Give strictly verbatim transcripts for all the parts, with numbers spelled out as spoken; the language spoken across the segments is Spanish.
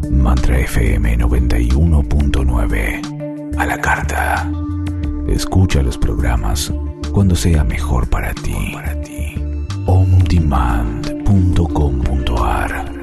Mantra F M noventa y uno punto nueve. A la carta. Escucha los programas cuando sea mejor para ti. on demand punto com punto a r.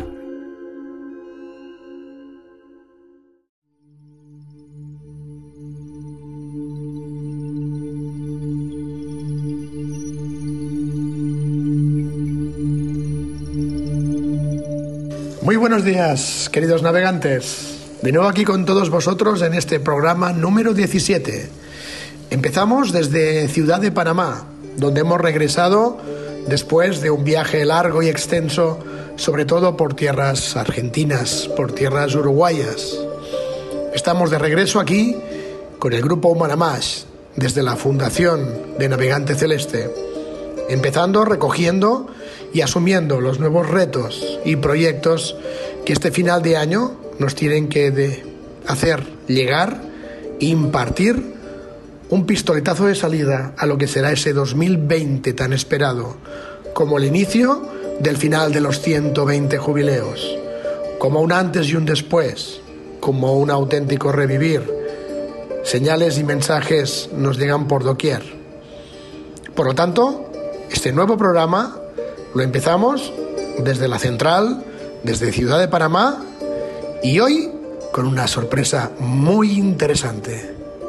Muy buenos días, queridos navegantes. De nuevo aquí con todos vosotros en este programa número diecisiete. Empezamos desde Ciudad de Panamá, donde hemos regresado después de un viaje largo y extenso, sobre todo por tierras argentinas, por tierras uruguayas. Estamos de regreso aquí con el grupo Humanamash, desde la Fundación de Navegante Celeste, empezando recogiendo y asumiendo los nuevos retos y proyectos que este final de año nos tienen que de hacer llegar e impartir un pistoletazo de salida a lo que será ese dos mil veinte tan esperado, como el inicio del final de los ciento veinte jubileos, como un antes y un después, como un auténtico revivir. Señales y mensajes nos llegan por doquier. Por lo tanto, este nuevo programa lo empezamos desde la central, desde Ciudad de Panamá, y hoy con una sorpresa muy interesante.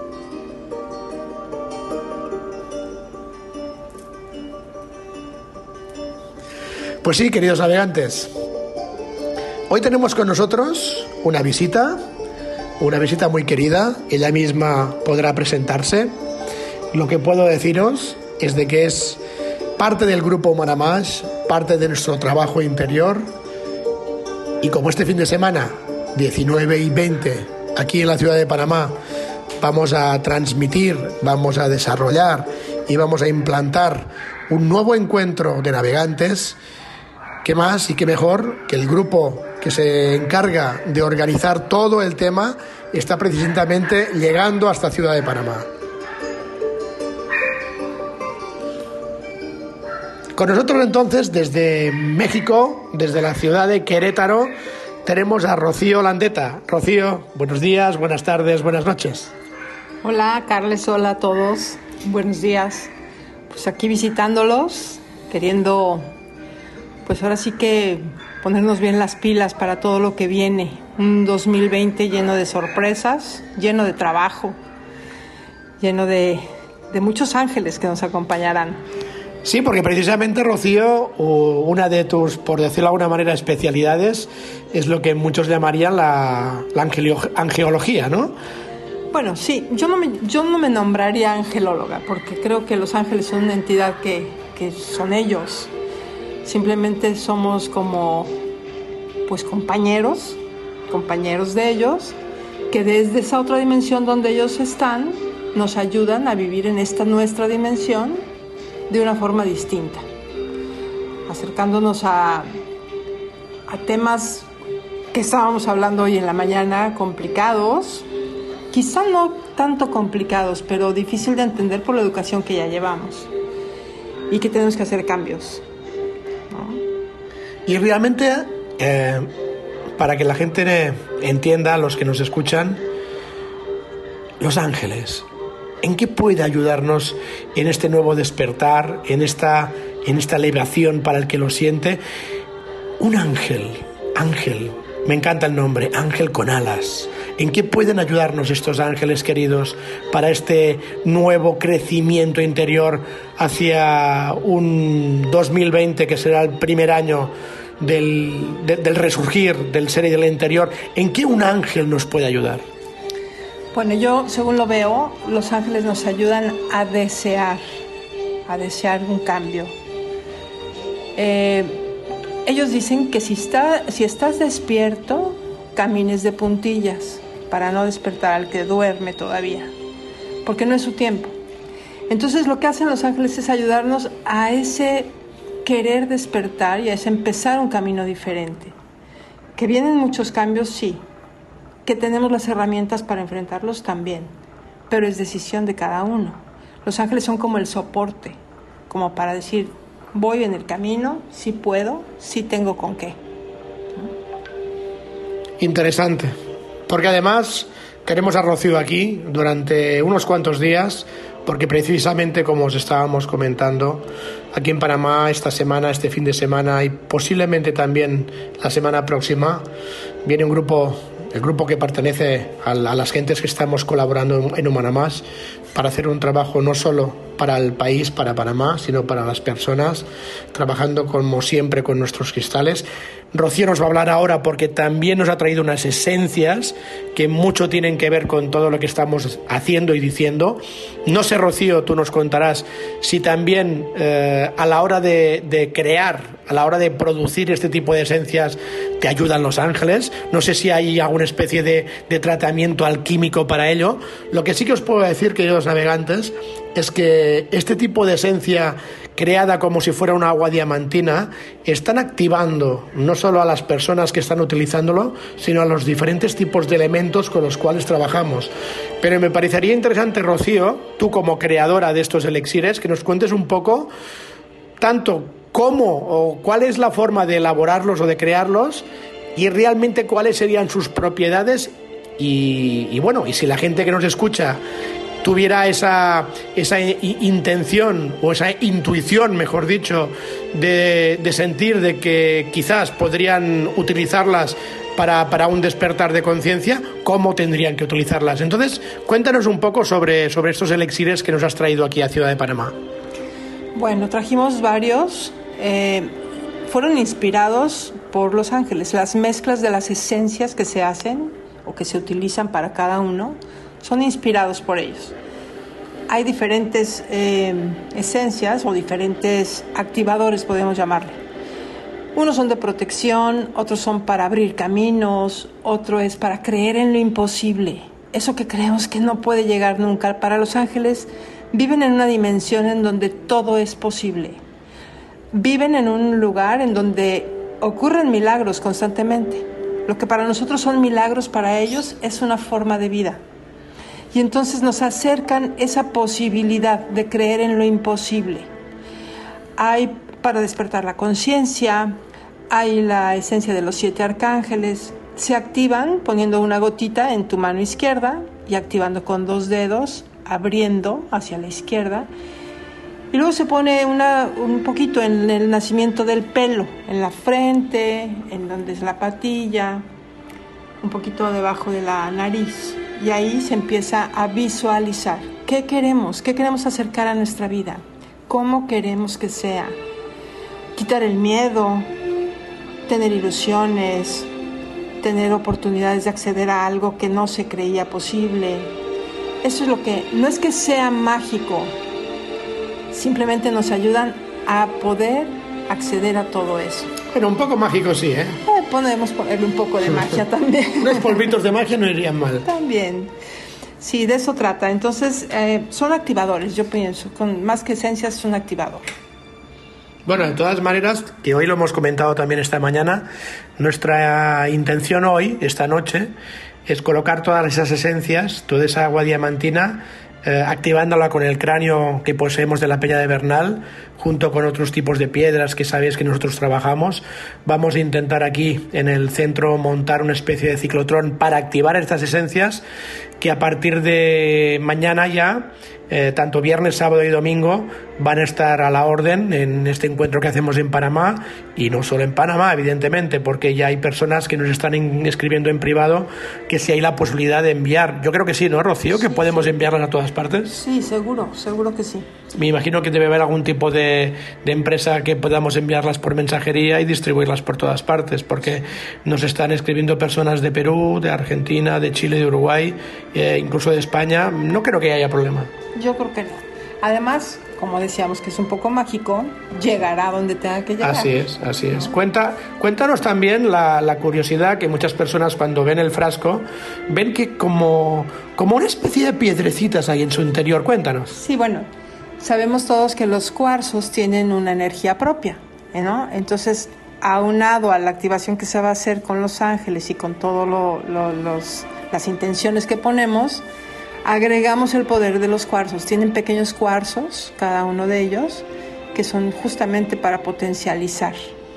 Pues sí, queridos navegantes, hoy tenemos con nosotros una visita, una visita muy querida. Ella misma podrá presentarse. Lo que puedo deciros es de que es parte del grupo Humanamash, parte de nuestro trabajo interior, y como este fin de semana, diecinueve y veinte, aquí en la ciudad de Panamá, vamos a transmitir, vamos a desarrollar y vamos a implantar un nuevo encuentro de navegantes, ¿qué más y qué mejor que el grupo que se encarga de organizar todo el tema está precisamente llegando hasta Ciudad de Panamá? Con nosotros entonces, desde México, desde la ciudad de Querétaro, tenemos a Rocío Landeta. Rocío, buenos días, buenas tardes, buenas noches. Hola, Carles, hola a todos, buenos días. Pues aquí visitándolos, queriendo, pues ahora sí que ponernos bien las pilas para todo lo que viene. Un dos mil veinte lleno de sorpresas, lleno de trabajo, lleno de, de muchos ángeles que nos acompañarán. Sí, porque precisamente, Rocío, una de tus, por decirlo de alguna manera, especialidades es lo que muchos llamarían la, la angelio, angeología, ¿no? Bueno, sí, yo no, me, yo no me nombraría angelóloga, porque creo que los ángeles son una entidad que, que son ellos. Simplemente somos como, pues, compañeros, compañeros de ellos, que desde esa otra dimensión donde ellos están, nos ayudan a vivir en esta nuestra dimensión de una forma distinta, acercándonos a, a temas que estábamos hablando hoy en la mañana, complicados, quizá no tanto complicados, pero difícil de entender por la educación que ya llevamos y que tenemos que hacer cambios, ¿no? Y realmente, eh, para que la gente entienda, los que nos escuchan, los ángeles, ¿en qué puede ayudarnos en este nuevo despertar, en esta, en esta liberación para el que lo siente? Un ángel, ángel, me encanta el nombre, ángel con alas. ¿En qué pueden ayudarnos estos ángeles queridos para este nuevo crecimiento interior hacia un dos mil veinte que será el primer año del, de, del resurgir del ser y del interior? ¿En qué un ángel nos puede ayudar? Bueno, yo, según lo veo, los ángeles nos ayudan a desear, a desear un cambio. Eh, ellos dicen que si, está, si estás despierto, camines de puntillas para no despertar al que duerme todavía, porque no es su tiempo. Entonces, lo que hacen los ángeles es ayudarnos a ese querer despertar y a ese empezar un camino diferente. Que vienen muchos cambios, sí. Que tenemos las herramientas para enfrentarlos también, pero es decisión de cada uno. Los ángeles son como el soporte, como para decir, voy en el camino, sí puedo, sí tengo con qué. Interesante, porque además tenemos a Rocío aquí durante unos cuantos días, porque precisamente como os estábamos comentando, aquí en Panamá esta semana, este fin de semana y posiblemente también la semana próxima, viene un grupo, el grupo que pertenece a, a las gentes que estamos colaborando en, en Humanamás, para hacer un trabajo no solo para el país, para Panamá, sino para las personas, trabajando como siempre con nuestros cristales. Rocío nos va a hablar ahora porque también nos ha traído unas esencias que mucho tienen que ver con todo lo que estamos haciendo y diciendo. No sé, Rocío, tú nos contarás si también eh, a la hora de, de crear, a la hora de producir este tipo de esencias, te ayudan los ángeles. No sé si hay alguna especie de, de tratamiento alquímico para ello. Lo que sí que os puedo decir, queridos navegantes, es que este tipo de esencia creada como si fuera un agua diamantina están activando no solo a las personas que están utilizándolo, sino a los diferentes tipos de elementos con los cuales trabajamos. Pero me parecería interesante, Rocío, tú como creadora de estos elixires, que nos cuentes un poco tanto cómo o cuál es la forma de elaborarlos o de crearlos y realmente cuáles serían sus propiedades y, y bueno, y si la gente que nos escucha tuviera esa, esa intención o esa intuición, mejor dicho, de, de sentir de que quizás podrían utilizarlas para, para un despertar de conciencia, ¿cómo tendrían que utilizarlas? Entonces, cuéntanos un poco sobre, sobre estos elixires que nos has traído aquí a Ciudad de Panamá. Bueno, trajimos varios. Eh, fueron inspirados por los ángeles. Las mezclas de las esencias que se hacen o que se utilizan para cada uno son inspirados por ellos. Hay diferentes eh, esencias o diferentes activadores, podemos llamarle. Unos son de protección, otros son para abrir caminos, otro es para creer en lo imposible. Eso que creemos que no puede llegar nunca. Para los ángeles viven en una dimensión en donde todo es posible. Viven en un lugar en donde ocurren milagros constantemente. Lo que para nosotros son milagros, para ellos es una forma de vida. Y entonces nos acercan esa posibilidad de creer en lo imposible. Hay para despertar la conciencia, hay la esencia de los siete arcángeles. Se activan poniendo una gotita en tu mano izquierda y activando con dos dedos, abriendo hacia la izquierda. Y luego se pone una, un poquito en el nacimiento del pelo, en la frente, en donde es la patilla, un poquito debajo de la nariz. Y ahí se empieza a visualizar. ¿Qué queremos? ¿Qué queremos acercar a nuestra vida? ¿Cómo queremos que sea? Quitar el miedo, tener ilusiones, tener oportunidades de acceder a algo que no se creía posible. Eso es lo que, no es que sea mágico, simplemente nos ayudan a poder acceder a todo eso. Pero un poco mágico sí, ¿eh? eh podemos ponerle un poco de magia también. Unos polvitos de magia no irían mal. También. Sí, de eso trata. Entonces, eh, son activadores, yo pienso. Con más que esencias, es un activador. Bueno, de todas maneras, que hoy lo hemos comentado también esta mañana, nuestra intención hoy, esta noche, es colocar todas esas esencias, toda esa agua diamantina, eh, activándola con el cráneo que poseemos de la Peña de Bernal, junto con otros tipos de piedras que sabéis que nosotros trabajamos. Vamos a intentar aquí en el centro montar una especie de ciclotrón para activar estas esencias, que a partir de mañana ya, eh, tanto viernes, sábado y domingo, van a estar a la orden en este encuentro que hacemos en Panamá, y no solo en Panamá, evidentemente, porque ya hay personas que nos están in- escribiendo en privado que si hay la posibilidad de enviar. Yo creo que sí, ¿no, Rocío? Que sí, podemos sí. enviarlas a todas partes. Sí, seguro, seguro que sí. Me imagino que debe haber algún tipo de, de empresa que podamos enviarlas por mensajería y distribuirlas por todas partes, porque nos están escribiendo personas de Perú, de Argentina, de Chile, de Uruguay, eh, incluso de España. No creo que haya problema. Yo creo que no. Además, como decíamos que es un poco mágico, llegará donde tenga que llegar. Así es, así es. Cuenta, cuéntanos también la, la curiosidad que muchas personas cuando ven el frasco ven que como, como una especie de piedrecitas hay en su interior. Cuéntanos. Sí, bueno, sabemos todos que los cuarzos tienen una energía propia, ¿no? Entonces, aunado a la activación que se va a hacer con los ángeles y con todas lo, lo, los, las intenciones que ponemos, agregamos el poder de los cuarzos. Tienen pequeños cuarzos, cada uno de ellos, que son justamente para potencializar.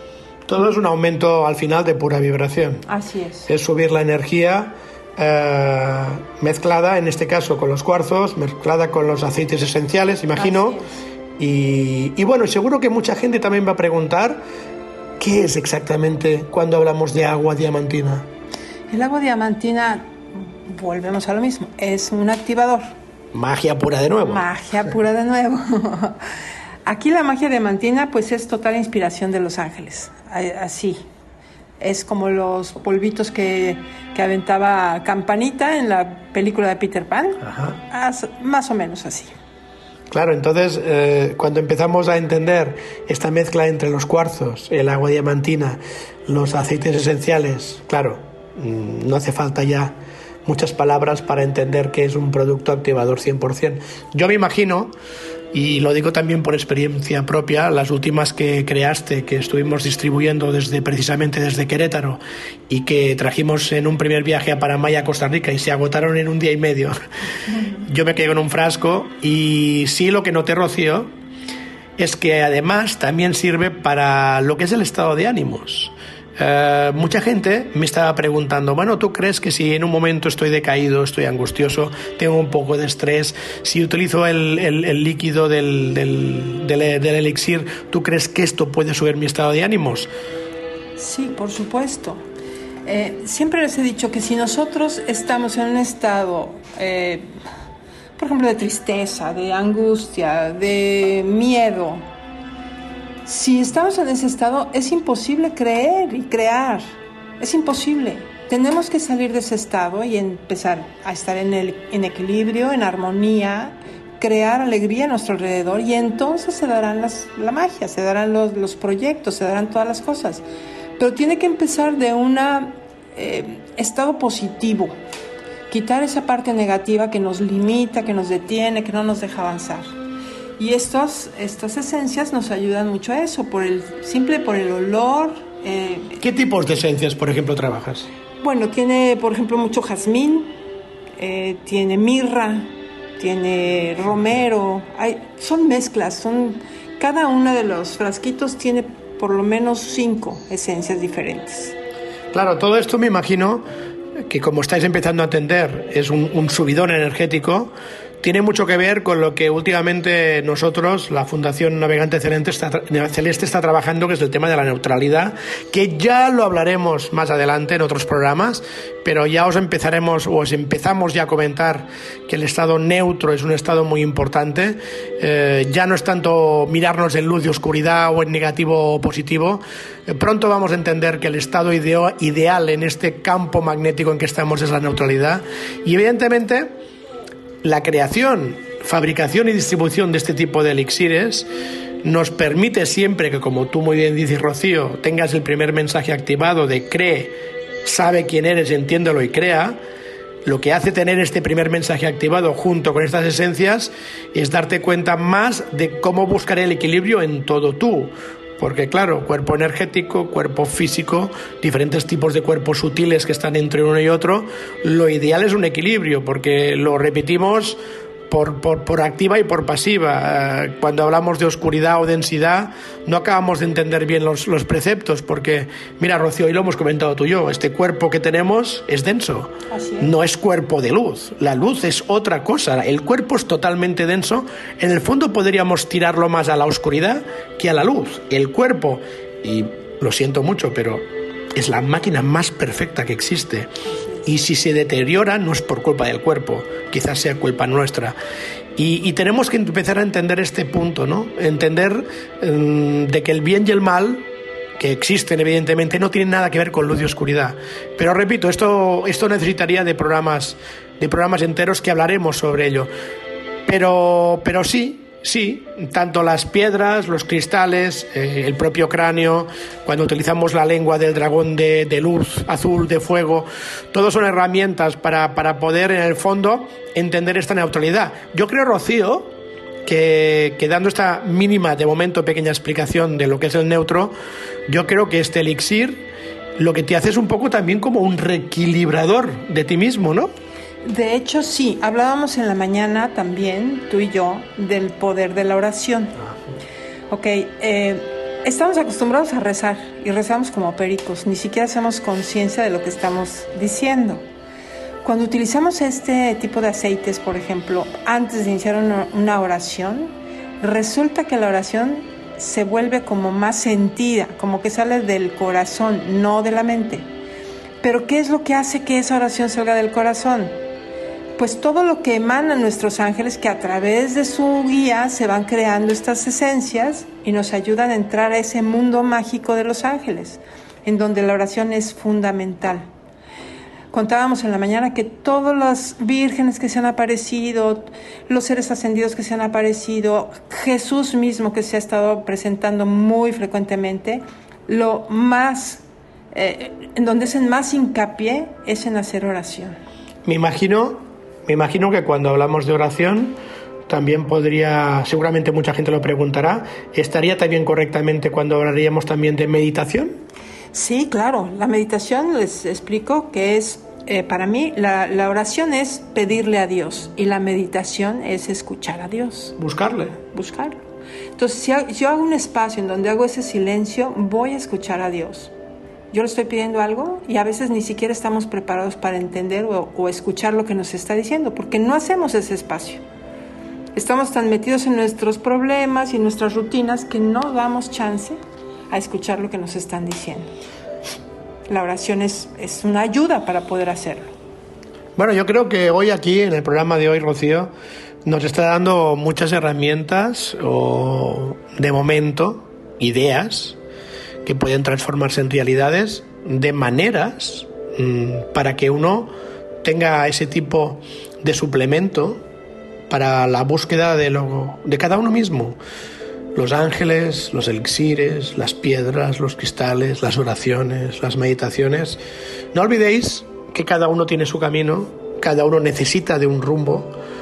Todo es un aumento al final de pura vibración. Así es. Es subir la energía eh, mezclada, en este caso con los cuarzos, mezclada con los aceites esenciales, imagino. Y, y bueno, seguro que mucha gente también va a preguntar ¿qué es exactamente cuando hablamos de agua diamantina? El agua diamantina, volvemos a lo mismo, es un activador. Magia pura de nuevo. Magia pura de nuevo. Aquí la magia diamantina pues es total inspiración de los ángeles, así. Es como los polvitos que, que aventaba Campanita en la película de Peter Pan. Ajá. Más o menos así. Claro, entonces eh, cuando empezamos a entender esta mezcla entre los cuarzos, el agua diamantina, los aceites esenciales, claro, no hace falta ya muchas palabras para entender que es un producto activador cien por ciento. Yo me imagino, y lo digo también por experiencia propia, las últimas que creaste, que estuvimos distribuyendo desde precisamente desde Querétaro y que trajimos en un primer viaje a Panamá y a Costa Rica y se agotaron en un día y medio. Yo me quedé con un frasco y sí, lo que noté, Rocío, es que además también sirve para lo que es el estado de ánimos. Uh, mucha gente me estaba preguntando, bueno, ¿tú crees que si en un momento estoy decaído, estoy angustioso, tengo un poco de estrés, si utilizo el, el, el líquido del, del, del, del elixir, ¿tú crees que esto puede subir mi estado de ánimos? Sí, por supuesto. Eh, siempre les he dicho que si nosotros estamos en un estado, eh, por ejemplo, de tristeza, de angustia, de miedo, si estamos en ese estado, es imposible creer y crear. Es imposible. Tenemos que salir de ese estado y empezar a estar en, el, en equilibrio, en armonía, crear alegría a nuestro alrededor y entonces se darán las, la magia, se darán los, los proyectos, se darán todas las cosas. Pero tiene que empezar de un eh, estado positivo. Quitar esa parte negativa que nos limita, que nos detiene, que no nos deja avanzar. Y estos, estas esencias nos ayudan mucho a eso, por el simple por el olor. Eh, ¿Qué tipos de esencias, por ejemplo, trabajas? Bueno, tiene, por ejemplo, mucho jazmín, eh, tiene mirra, tiene romero. Hay, son mezclas, son cada uno de los frasquitos tiene por lo menos cinco esencias diferentes. Claro, todo esto me imagino que, como estáis empezando a entender, es un, un subidón energético. Tiene mucho que ver con lo que últimamente nosotros, la Fundación Navegante Celeste está, Celeste está trabajando, que es el tema de la neutralidad, que ya lo hablaremos más adelante en otros programas, pero ya os empezaremos, o os empezamos ya a comentar que el estado neutro es un estado muy importante. Eh, ya no es tanto mirarnos en luz y oscuridad o en negativo o positivo. Eh, pronto vamos a entender que el estado ideo, ideal en este campo magnético en que estamos es la neutralidad. Y evidentemente la creación, fabricación y distribución de este tipo de elixires nos permite siempre que, como tú muy bien dices, Rocío, tengas el primer mensaje activado de cree, sabe quién eres, entiéndelo y crea. Lo que hace tener este primer mensaje activado junto con estas esencias es darte cuenta más de cómo buscar el equilibrio en todo tú. Porque claro, cuerpo energético, cuerpo físico, diferentes tipos de cuerpos sutiles que están entre uno y otro, lo ideal es un equilibrio, porque lo repetimos por, por, por activa y por pasiva. Cuando hablamos de oscuridad o densidad, no acabamos de entender bien los, los preceptos, porque, mira, Rocío, y lo hemos comentado tú y yo, este cuerpo que tenemos es denso, Así es. No es cuerpo de luz, la luz es otra cosa, el cuerpo es totalmente denso. En el fondo podríamos tirarlo más a la oscuridad que a la luz. El cuerpo, y lo siento mucho, pero es la máquina más perfecta que existe. Y si se deteriora no es por culpa del cuerpo, quizás sea culpa nuestra. Y, y tenemos que empezar a entender este punto, ¿no? Entender um, de que el bien y el mal, que existen evidentemente, no tienen nada que ver con luz y oscuridad. Pero repito, esto, esto necesitaría de programas, de programas enteros que hablaremos sobre ello. Pero, pero sí, sí, tanto las piedras, los cristales, eh, el propio cráneo, cuando utilizamos la lengua del dragón de, de luz, azul, de fuego, todos son herramientas para, para poder, en el fondo, entender esta neutralidad. Yo creo, Rocío, que, que dando esta mínima, de momento, pequeña explicación de lo que es el neutro, yo creo que este elixir lo que te hace es un poco también como un reequilibrador de ti mismo, ¿no? De hecho, sí, hablábamos en la mañana también, tú y yo, del poder de la oración. Ok, eh, estamos acostumbrados a rezar y rezamos como pericos, ni siquiera hacemos conciencia de lo que estamos diciendo. Cuando utilizamos este tipo de aceites, por ejemplo, antes de iniciar una, una oración, resulta que la oración se vuelve como más sentida, como que sale del corazón, no de la mente. Pero ¿qué es lo que hace que esa oración salga del corazón? Pues todo lo que emanan nuestros ángeles, que a través de su guía se van creando estas esencias y nos ayudan a entrar a ese mundo mágico de los ángeles, en donde la oración es fundamental. Contábamos en la mañana que todas las vírgenes que se han aparecido, los seres ascendidos que se han aparecido, Jesús mismo que se ha estado presentando muy frecuentemente, lo más, eh, en donde hacen más hincapié es en hacer oración. Me imagino, me imagino que cuando hablamos de oración, también podría, seguramente mucha gente lo preguntará, ¿estaría también correctamente cuando hablaríamos también de meditación? Sí, claro. La meditación, les explico que es, eh, para mí, la, la oración es pedirle a Dios y la meditación es escuchar a Dios. Buscarle. Buscarlo. Entonces, si yo hago un espacio en donde hago ese silencio, voy a escuchar a Dios. Yo le estoy pidiendo algo y a veces ni siquiera estamos preparados para entender o, o escuchar lo que nos está diciendo, porque no hacemos ese espacio. Estamos tan metidos en nuestros problemas y nuestras rutinas que no damos chance a escuchar lo que nos están diciendo. La oración es, es una ayuda para poder hacerlo. Bueno, yo creo que hoy aquí, en el programa de hoy, Rocío, nos está dando muchas herramientas o, de momento, ideas que pueden transformarse en realidades de maneras mmm, para que uno tenga ese tipo de suplemento para la búsqueda de, lo, de cada uno mismo. Los ángeles, los elixires, las piedras, los cristales, las oraciones, las meditaciones. No olvidéis que cada uno tiene su camino, cada uno necesita de un rumbo.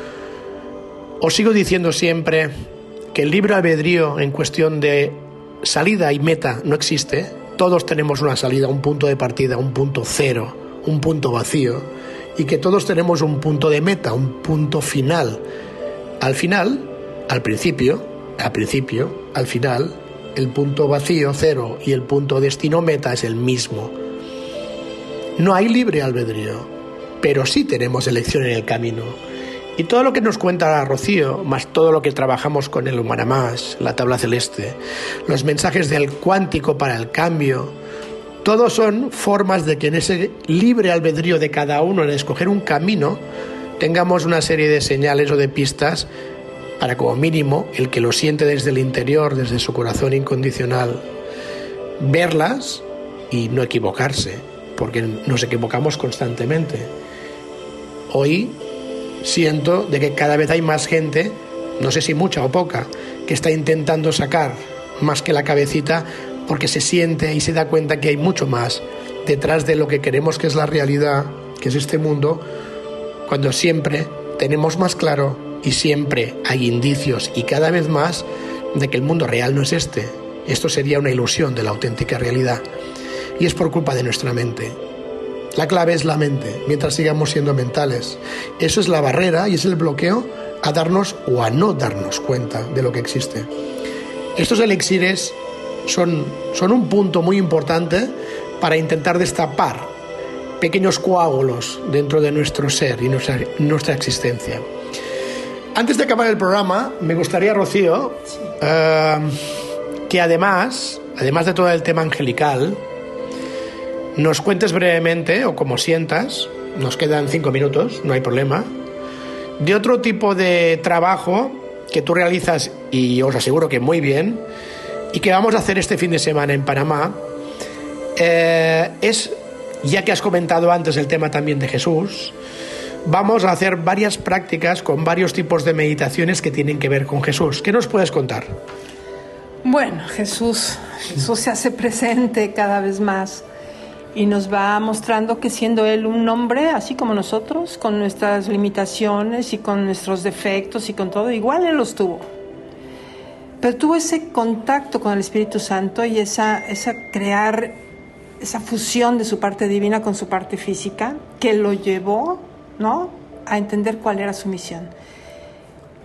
Os sigo diciendo siempre que el libre albedrío en cuestión de salida y meta no existe. Todos tenemos una salida, un punto de partida, un punto cero, un punto vacío, y que todos tenemos un punto de meta, un punto final. Al final, al principio, al principio, al final, el punto vacío, cero, y el punto destino meta es el mismo. No hay libre albedrío, pero sí tenemos elección en el camino. Y todo lo que nos cuenta Rocío, más todo lo que trabajamos con el Humanamás, la tabla celeste, los mensajes del cuántico para el cambio, todos son formas de que en ese libre albedrío de cada uno en escoger un camino tengamos una serie de señales o de pistas para, como mínimo, el que lo siente desde el interior, desde su corazón incondicional, verlas y no equivocarse, porque nos equivocamos constantemente. Hoy siento de que cada vez hay más gente, no sé si mucha o poca, que está intentando sacar más que la cabecita, porque se siente y se da cuenta que hay mucho más detrás de lo que queremos que es la realidad, que es este mundo, cuando siempre tenemos más claro y siempre hay indicios y cada vez más de que el mundo real no es este. Esto sería una ilusión de la auténtica realidad y es por culpa de nuestra mente. La clave es la mente, mientras sigamos siendo mentales. Eso es la barrera y es el bloqueo a darnos o a no darnos cuenta de lo que existe. Estos elixires son, son un punto muy importante para intentar destapar pequeños coágulos dentro de nuestro ser y nuestra, nuestra existencia. Antes de acabar el programa, me gustaría, Rocío, sí. eh, que además, además de todo el tema angelical, nos cuentes brevemente, o como sientas, nos quedan cinco minutos, no hay problema, de otro tipo de trabajo que tú realizas, y os aseguro que muy bien, y que vamos a hacer este fin de semana en Panamá. Eh, es, ya que has comentado antes el tema también de Jesús, vamos a hacer varias prácticas con varios tipos de meditaciones que tienen que ver con Jesús. ¿Qué nos puedes contar? Bueno, Jesús, Jesús se hace presente cada vez más y nos va mostrando que siendo Él un hombre, así como nosotros, con nuestras limitaciones y con nuestros defectos y con todo, igual Él los tuvo. Pero tuvo ese contacto con el Espíritu Santo y esa, esa crear, esa fusión de su parte divina con su parte física que lo llevó, ¿no?, a entender cuál era su misión.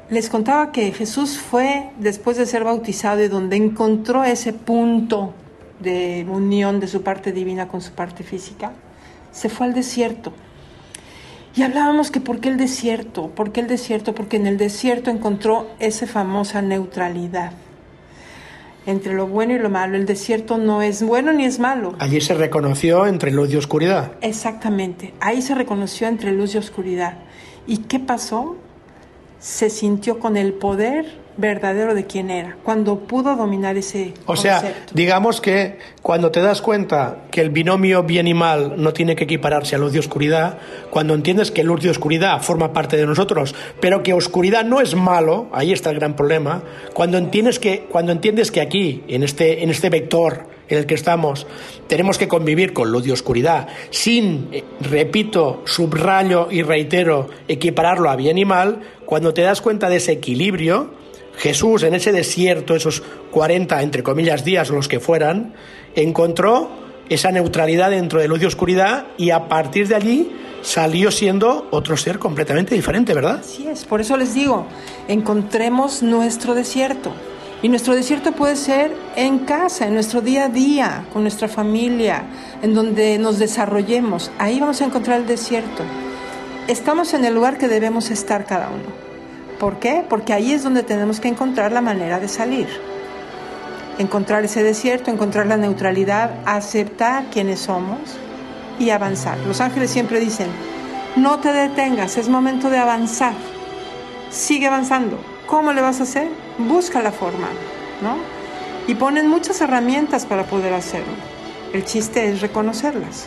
Les contaba que Jesús fue, después de ser bautizado, y donde encontró ese punto de unión de su parte divina con su parte física, se fue al desierto. Y hablábamos que ¿por qué el desierto? ¿Por qué el desierto? Porque en el desierto encontró esa famosa neutralidad entre lo bueno y lo malo. El desierto no es bueno ni es malo. Allí se reconoció entre luz y oscuridad. Exactamente, ahí se reconoció entre luz y oscuridad. ¿Y qué pasó? Se sintió con el poder verdadero de quién era, cuando pudo dominar ese O concepto. sea, digamos que cuando te das cuenta que el binomio bien y mal no tiene que equipararse a luz y oscuridad, cuando entiendes que luz y oscuridad forma parte de nosotros, pero que oscuridad no es malo, ahí está el gran problema. Cuando entiendes que, cuando entiendes que aquí, en este, en este vector en el que estamos, tenemos que convivir con luz y oscuridad, sin, eh, repito, subrayo y reitero, equipararlo a bien y mal, cuando te das cuenta de ese equilibrio, Jesús en ese desierto, esos cuarenta, entre comillas, días o los que fueran, encontró esa neutralidad dentro de luz y oscuridad y a partir de allí salió siendo otro ser completamente diferente, ¿verdad? Así es, por eso les digo, encontremos nuestro desierto. Y nuestro desierto puede ser en casa, en nuestro día a día, con nuestra familia, en donde nos desarrollemos. Ahí vamos a encontrar el desierto. Estamos en el lugar que debemos estar cada uno. ¿Por qué? Porque ahí es donde tenemos que encontrar la manera de salir. Encontrar ese desierto, encontrar la neutralidad, aceptar quiénes somos y avanzar. Los ángeles siempre dicen, no te detengas, es momento de avanzar. Sigue avanzando. ¿Cómo le vas a hacer? Busca la forma, ¿no? Y ponen muchas herramientas para poder hacerlo. El chiste es reconocerlas.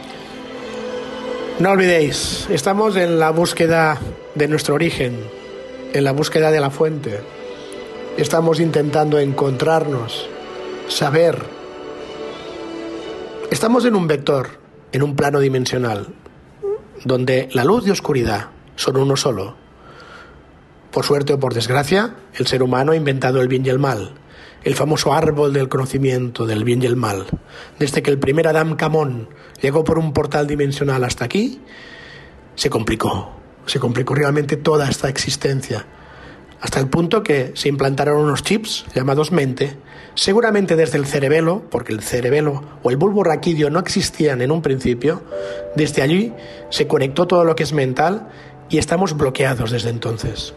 No olvidéis, estamos en la búsqueda de nuestro origen, en la búsqueda de la fuente. Estamos intentando encontrarnos, saber. Estamos en un vector, en un plano dimensional, donde la luz y oscuridad son uno solo. Por suerte o por desgracia, el ser humano ha inventado el bien y el mal, el famoso árbol del conocimiento del bien y el mal. Desde que el primer Adam Camón llegó por un portal dimensional hasta aquí, se complicó, se complicó realmente toda esta existencia, hasta el punto que se implantaron unos chips llamados mente, seguramente desde el cerebelo, porque el cerebelo o el bulbo raquídeo no existían en un principio. Desde allí se conectó todo lo que es mental y estamos bloqueados desde entonces.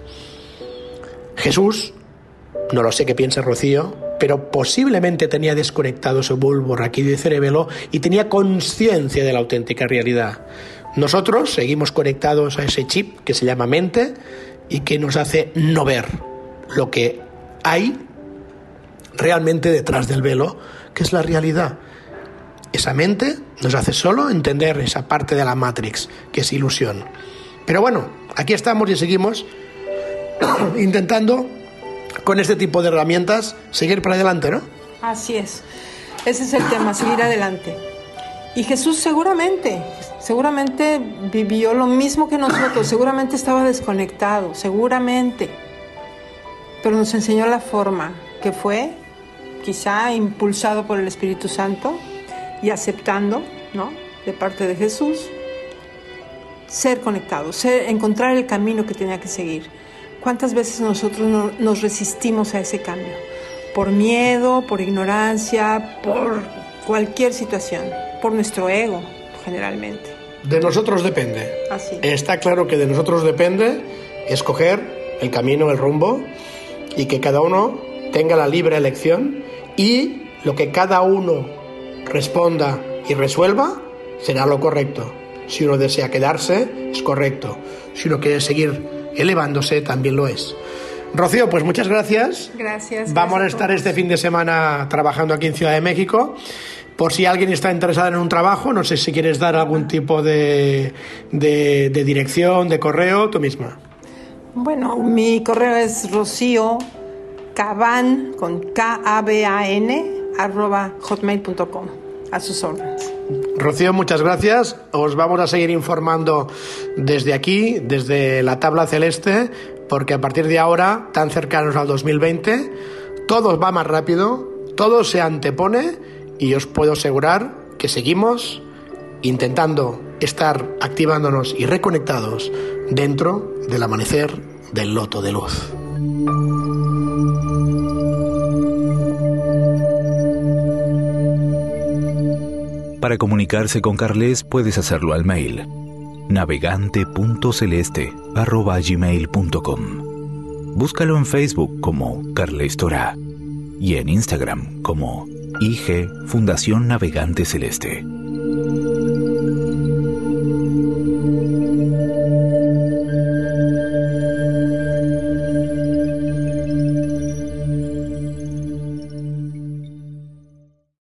Jesús, no lo sé qué piensa Rocío, pero posiblemente tenía desconectado su bulbo raquídeo y cerebelo y tenía conciencia de la auténtica realidad. Nosotros seguimos conectados a ese chip que se llama mente y que nos hace no ver lo que hay realmente detrás del velo, que es la realidad. Esa mente nos hace solo entender esa parte de la Matrix, que es ilusión. Pero bueno, aquí estamos y seguimos intentando, con este tipo de herramientas, seguir para adelante, ¿no? Así es. Ese es el tema, seguir adelante. Y Jesús seguramente, seguramente vivió lo mismo que nosotros, seguramente estaba desconectado, seguramente. Pero nos enseñó la forma, que fue quizá impulsado por el Espíritu Santo y aceptando, ¿no?, de parte de Jesús, ser conectado, ser, encontrar el camino que tenía que seguir. ¿Cuántas veces nosotros no, nos resistimos a ese cambio? Por miedo, por ignorancia, por cualquier situación, por nuestro ego, generalmente. De nosotros depende. Así. Está claro que de nosotros depende escoger el camino, el rumbo, y que cada uno tenga la libre elección, y lo que cada uno responda y resuelva será lo correcto. Si uno desea quedarse, es correcto. Si uno quiere seguir elevándose, también lo es. Rocío, pues muchas gracias. Gracias. Vamos gracias a estar este fin de semana trabajando aquí en Ciudad de México. Por si alguien está interesado en un trabajo, no sé si quieres dar algún tipo de, de, de dirección, de correo, tú misma. Bueno, mi correo es Rocío Caban, con K A B A N, arroba hotmail punto com. A sus órdenes. Rocío, muchas gracias. Os vamos a seguir informando desde aquí, desde la tabla celeste, porque a partir de ahora, tan cercanos al dos mil veinte, todo va más rápido, todo se antepone, y os puedo asegurar que seguimos intentando estar activándonos y reconectados dentro del amanecer del loto de luz. Para comunicarse con Carles puedes hacerlo al mail navegante punto celeste arroba gmail punto com. Búscalo en Facebook como Carles Torá y en Instagram como I G Fundación Navegante Celeste.